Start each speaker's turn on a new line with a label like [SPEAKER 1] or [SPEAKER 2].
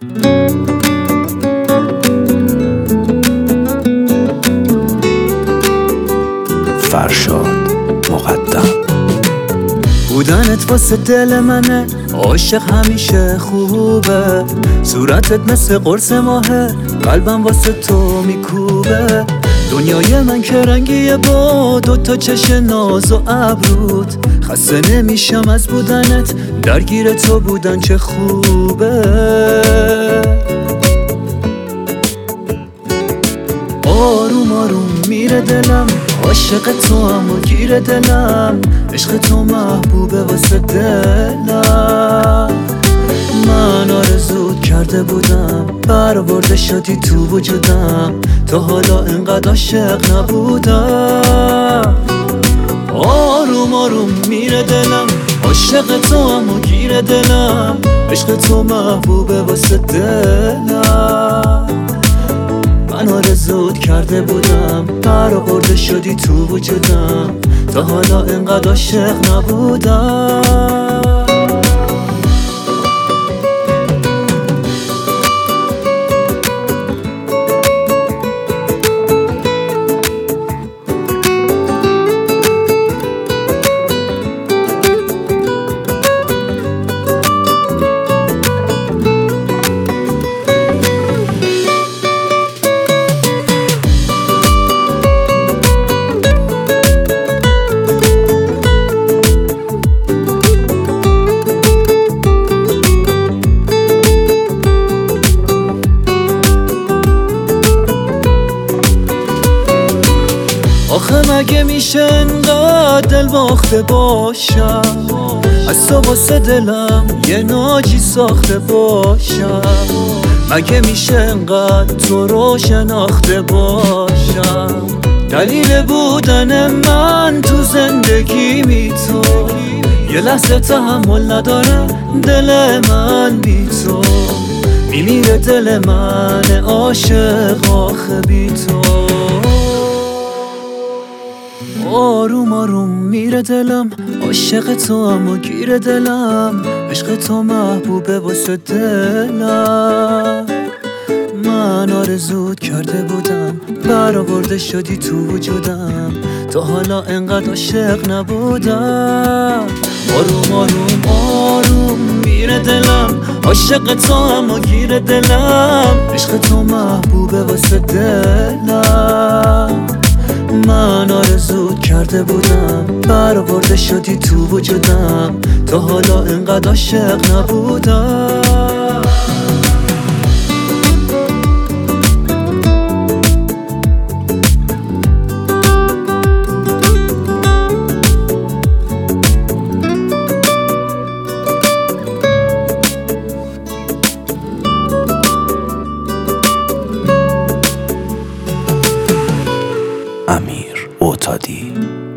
[SPEAKER 1] فرشاد مقدم.
[SPEAKER 2] بودنت واسه دل منه، عاشق همیشه خوبه، صورتت مثل قرص ماهه، قلبم واسه تو میکوبه. دنیای من که رنگیه با دوتا چش ناز و ابروت، خسته نمیشم از بودنت، درگیر تو بودن چه خوبه. آروم آروم میره دلم، عاشق تو هم و گیر دلم، عشق تو محبوبه واسه دلم. من آرزوت کرده بودم، برآورده شدی تو وجودم، تا حالا اینقدر عاشق نبودم. آروم آروم میره دلم، عاشق تو هم و گیر دلم، عشق تو محبوبه واسه دلم. من آرزوت کرده بودم، برآورده شدی تو وجودم، تا حالا اینقدر عاشق نبودم. آخه مگه میشه انقدر دل باخته باشم، از تو واسه دلم یه ناجی ساخته باشم. مگه میشه انقدر تو رو شناخته باشم، دلیل بودن من تو زندگی تو، یه لحظه تحمل نداره دل من بی تو، میمیره دل من عاشق آخه بی تو. آروم آروم میره دلم، عاشق تو هم و گیر دلم، عشق تو محبوبه واسه دلم. من آرزوت کرده بودم، برآورده شدی تو وجودم، تا حالا انقدر عاشق نبودم. آروم آروم آروم میره دلم، عاشق تو هم و گیر دلم، عشق تو محبوبه واسه دلم. من آرزوت کرده بودم، برآورده شدی تو وجودم، تا حالا اینقدر عاشق نبودم.
[SPEAKER 1] امیر معتادی.